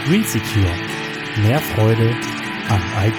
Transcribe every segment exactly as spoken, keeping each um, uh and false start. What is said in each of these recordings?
GreenSecure. Mehr Freude am I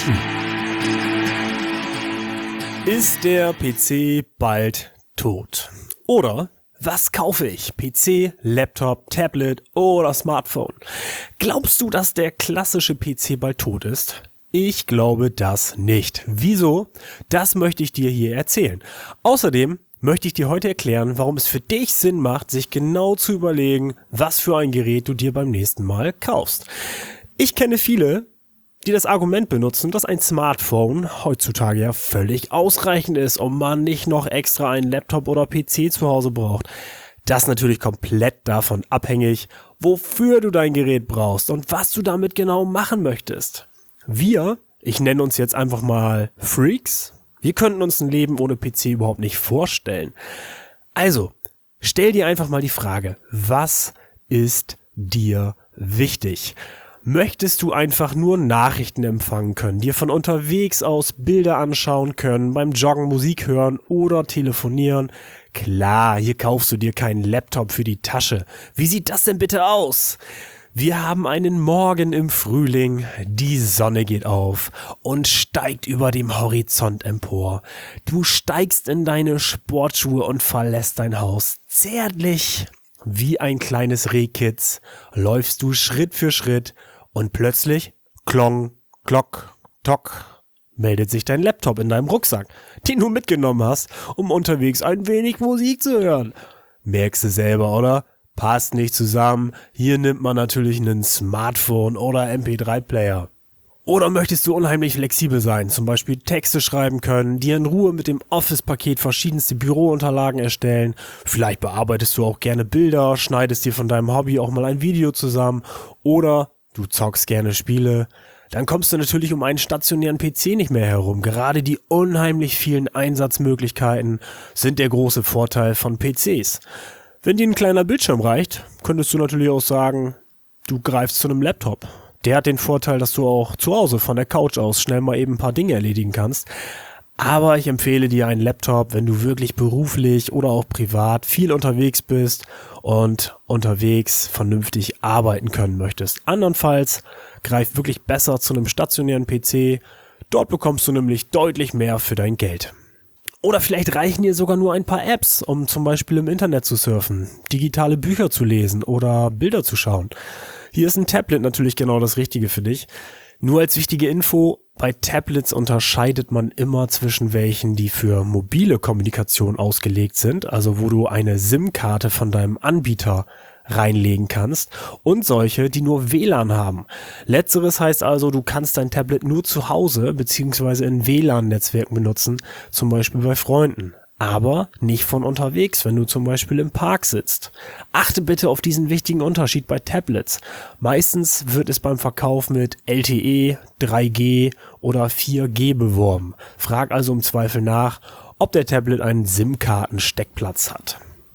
T. Ist der P C bald tot? Oder was kaufe ich? P C, Laptop, Tablet oder Smartphone? Glaubst du, dass der klassische P C bald tot ist? Ich glaube das nicht. Wieso? Das möchte ich dir hier erzählen. Außerdem möchte ich dir heute erklären, warum es für dich Sinn macht, sich genau zu überlegen, was für ein Gerät du dir beim nächsten Mal kaufst. Ich kenne viele, die das Argument benutzen, dass ein Smartphone heutzutage ja völlig ausreichend ist und man nicht noch extra einen Laptop oder P C zu Hause braucht. Das ist natürlich komplett davon abhängig, wofür du dein Gerät brauchst und was du damit genau machen möchtest. Wir, ich nenne uns jetzt einfach mal Freaks, wir könnten uns ein Leben ohne P C überhaupt nicht vorstellen. Also, stell dir einfach mal die Frage, was ist dir wichtig? Möchtest du einfach nur Nachrichten empfangen können, dir von unterwegs aus Bilder anschauen können, beim Joggen Musik hören oder telefonieren? Klar, hier kaufst du dir keinen Laptop für die Tasche. Wie sieht das denn bitte aus? Wir haben einen Morgen im Frühling, die Sonne geht auf und steigt über dem Horizont empor. Du steigst in deine Sportschuhe und verlässt dein Haus. Zärtlich wie ein kleines Rehkitz läufst du Schritt für Schritt und plötzlich, klong, klock, tock, meldet sich dein Laptop in deinem Rucksack, den du mitgenommen hast, um unterwegs ein wenig Musik zu hören. Merkst du selber, oder? Passt nicht zusammen. Hier nimmt man natürlich einen Smartphone oder M P drei Player. Oder möchtest du unheimlich flexibel sein, zum Beispiel Texte schreiben können, dir in Ruhe mit dem Office-Paket verschiedenste Bürounterlagen erstellen. Vielleicht bearbeitest du auch gerne Bilder, schneidest dir von deinem Hobby auch mal ein Video zusammen. Oder du zockst gerne Spiele. Dann kommst du natürlich um einen stationären P C nicht mehr herum. Gerade die unheimlich vielen Einsatzmöglichkeiten sind der große Vorteil von P Cs. Wenn dir ein kleiner Bildschirm reicht, könntest du natürlich auch sagen, du greifst zu einem Laptop. Der hat den Vorteil, dass du auch zu Hause von der Couch aus schnell mal eben ein paar Dinge erledigen kannst. Aber ich empfehle dir einen Laptop, wenn du wirklich beruflich oder auch privat viel unterwegs bist und unterwegs vernünftig arbeiten können möchtest. Andernfalls greif wirklich besser zu einem stationären P C. Dort bekommst du nämlich deutlich mehr für dein Geld. Oder vielleicht reichen dir sogar nur ein paar Apps, um zum Beispiel im Internet zu surfen, digitale Bücher zu lesen oder Bilder zu schauen. Hier ist ein Tablet natürlich genau das Richtige für dich. Nur als wichtige Info, bei Tablets unterscheidet man immer zwischen welchen, die für mobile Kommunikation ausgelegt sind, also wo du eine SIM-Karte von deinem Anbieter reinlegen kannst, und solche, die nur W L A N haben. Letzteres heißt also, du kannst dein Tablet nur zu Hause bzw. in W L A N-Netzwerken benutzen, zum Beispiel bei Freunden, aber nicht von unterwegs, wenn du zum Beispiel im Park sitzt. Achte bitte auf diesen wichtigen Unterschied bei Tablets. Meistens wird es beim Verkauf mit L T E, drei G oder vier G beworben. Frag also im Zweifel nach, ob der Tablet einen SIM-Karten-Steckplatz hat.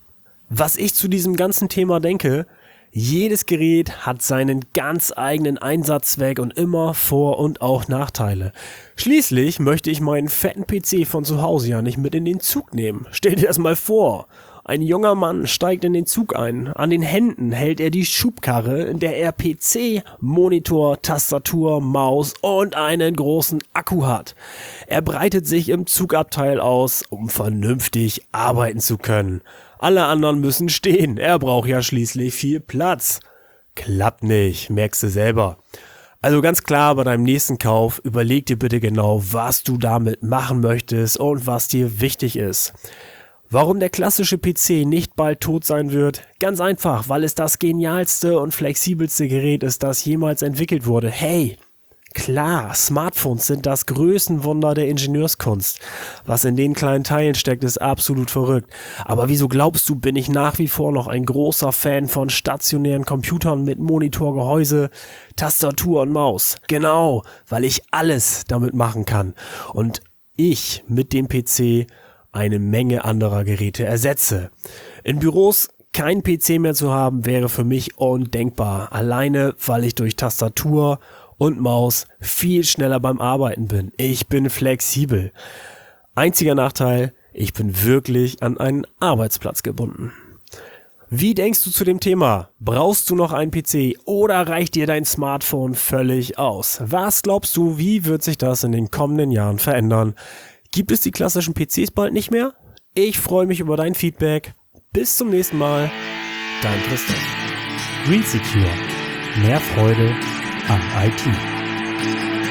Was ich zu diesem ganzen Thema denke, jedes Gerät hat seinen ganz eigenen Einsatzzweck und immer Vor- und auch Nachteile. Schließlich möchte ich meinen fetten P C von zu Hause ja nicht mit in den Zug nehmen. Stell dir das mal vor. Ein junger Mann steigt in den Zug ein. An den Händen hält er die Schubkarre, in der er P C, Monitor, Tastatur, Maus und einen großen Akku hat. Er breitet sich im Zugabteil aus, um vernünftig arbeiten zu können. Alle anderen müssen stehen. Er braucht ja schließlich viel Platz. Klappt nicht, merkst du selber. Also ganz klar, bei deinem nächsten Kauf, überleg dir bitte genau, was du damit machen möchtest und was dir wichtig ist. Warum der klassische P C nicht bald tot sein wird? Ganz einfach, weil es das genialste und flexibelste Gerät ist, das jemals entwickelt wurde. Hey, klar, Smartphones sind das Größenwunder der Ingenieurskunst. Was in den kleinen Teilen steckt, ist absolut verrückt. Aber wieso glaubst du, bin ich nach wie vor noch ein großer Fan von stationären Computern mit Monitor, Gehäuse, Tastatur und Maus? Genau, weil ich alles damit machen kann. Und ich mit dem P C eine Menge anderer Geräte ersetze. In Büros kein P C mehr zu haben, wäre für mich undenkbar. Alleine, weil ich durch Tastatur und Maus viel schneller beim Arbeiten bin. Ich bin flexibel. Einziger Nachteil, ich bin wirklich an einen Arbeitsplatz gebunden. Wie denkst du zu dem Thema? Brauchst du noch einen P C oder reicht dir dein Smartphone völlig aus? Was glaubst du, wie wird sich das in den kommenden Jahren verändern? Gibt es die klassischen P Cs bald nicht mehr? Ich freue mich über dein Feedback. Bis zum nächsten Mal. Dein Christoph. GreenSecure. Mehr Freude am I T.